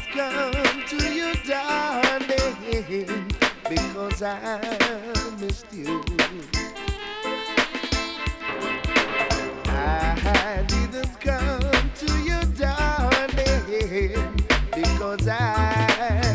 come to you, darling, because I missed you. I didn't come to you, darling, because I